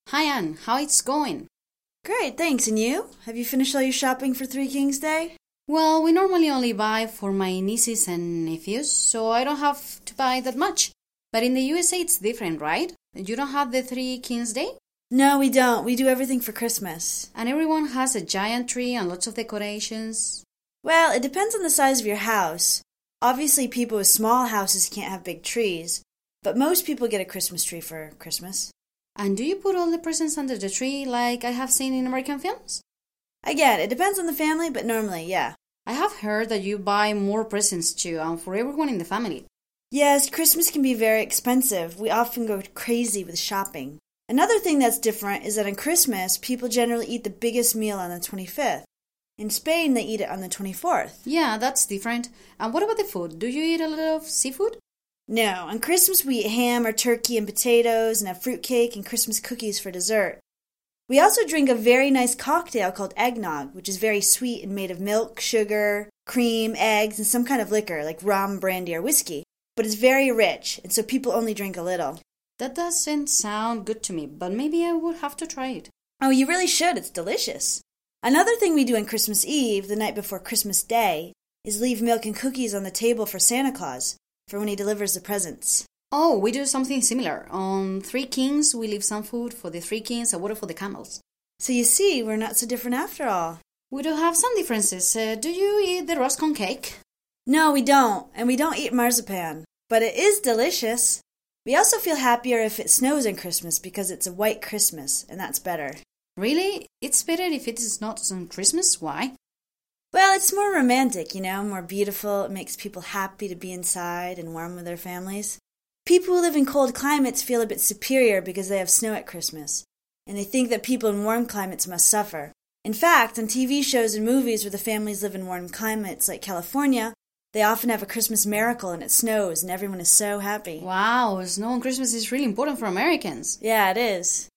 Hi Anne, how it's going? Great, thanks. And you? Have you finished all your shopping for Three Kings Day? Well, we normally only buy for my nieces and nephews, so I don't have to buy that much. But in the USA it's different, right? You don't have the Three Kings Day? No, we don't. We do everything for Christmas. And everyone has a giant tree and lots of decorations. Well, it depends on the size of your house. Obviously, people with small houses can't have big trees, but most people get a Christmas tree for Christmas. And do you put all the presents under the tree like I have seen in American films? Again, it depends on the family, but normally, yeah. I have heard that you buy more presents too, and for everyone in the family. Yes, Christmas can be very expensive. We often go crazy with shopping. Another thing that's different is that on Christmas, people generally eat the biggest meal on the 25th. In Spain, they eat it on the 24th. Yeah, that's different. And what about the food? Do you eat a lot of seafood? No, on Christmas we eat ham or turkey and potatoes and have fruitcake and Christmas cookies for dessert. We also drink a very nice cocktail called eggnog, which is very sweet and made of milk, sugar, cream, eggs, and some kind of liquor like rum, brandy, or whiskey. But it's very rich, and so people only drink a little. That doesn't sound good to me, but maybe I would have to try it. Oh, you really should. It's delicious. Another thing we do on Christmas Eve, the night before Christmas Day, is leave milk and cookies on the table for Santa Claus, for when he delivers the presents. Oh, we do something similar. On Three Kings, we leave some food for the Three Kings and water for the camels. So you see, we're not so different after all. We do have some differences. Do you eat the roscone cake? No, we don't, and we don't eat marzipan. But it is delicious. We also feel happier if it snows on Christmas because it's a white Christmas, and that's better. Really? It's better if it is not on Christmas? Why? Well, it's more romantic, more beautiful. It makes people happy to be inside and warm with their families. People who live in cold climates feel a bit superior because they have snow at Christmas, and they think that people in warm climates must suffer. In fact, on TV shows and movies where the families live in warm climates like California, they often have a Christmas miracle and it snows and everyone is so happy. Wow, snow on Christmas is really important for Americans. Yeah, it is.